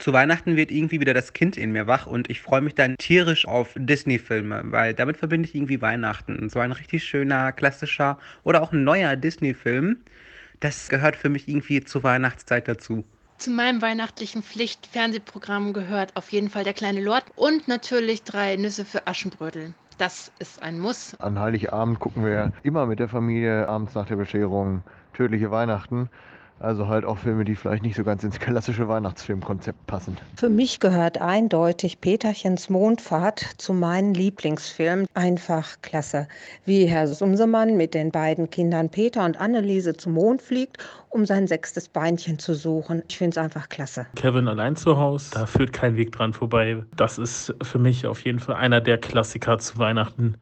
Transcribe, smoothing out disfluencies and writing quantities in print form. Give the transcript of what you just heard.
Zu Weihnachten wird irgendwie wieder das Kind in mir wach und ich freue mich dann tierisch auf Disney-Filme, weil damit verbinde ich irgendwie Weihnachten. Und so ein richtig schöner, klassischer oder auch ein neuer Disney-Film, das gehört für mich irgendwie zur Weihnachtszeit dazu. Zu meinem weihnachtlichen Pflicht-Fernsehprogramm gehört auf jeden Fall Der kleine Lord und natürlich Drei Nüsse für Aschenbrödel. Das ist ein Muss. An Heiligabend gucken wir immer mit der Familie abends nach der Bescherung Tödliche Weihnachten. Also halt auch Filme, die vielleicht nicht so ganz ins klassische Weihnachtsfilmkonzept passen. Für mich gehört eindeutig Peterchens Mondfahrt zu meinen Lieblingsfilmen. Einfach klasse. Wie Herr Sumsemann mit den beiden Kindern Peter und Anneliese zum Mond fliegt, um sein sechstes Beinchen zu suchen. Ich finde es einfach klasse. Kevin allein zu Hause, da führt kein Weg dran vorbei. Das ist für mich auf jeden Fall einer der Klassiker zu Weihnachten.